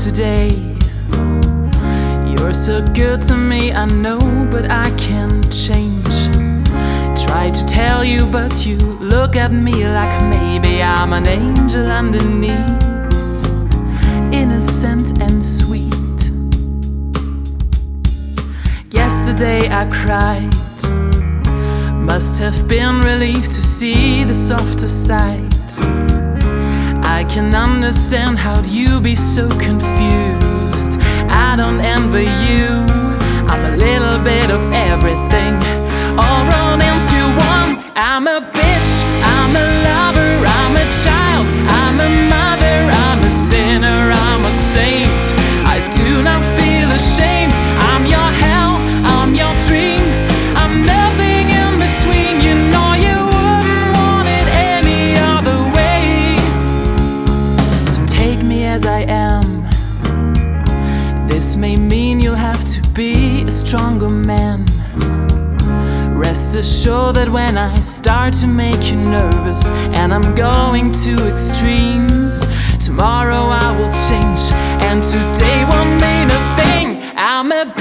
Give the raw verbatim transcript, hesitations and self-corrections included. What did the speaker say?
today. You're so good to me, I know, but I can't change. Try to tell you, but you look at me like maybe I'm an angel underneath, innocent and sweet. Yesterday I cried, must have been relieved to see the softer side. I can understand how you be so confused. I don't envy you, I'm a little bit of everything, all rolled into one. I'm a bitch, I'm a lover, I'm a child, I'm a mother, I'm a sinner, I'm a saint. I do not feel ashamed. I'm your hell, I'm your dream, I'm nothing in between. You know you wouldn't want it any other way. So take me as I am. This may mean you'll have to be a stronger man. Rest assured that when I start to make you nervous and I'm going to extremes, tomorrow I will change, and today won't mean a thing. I'm a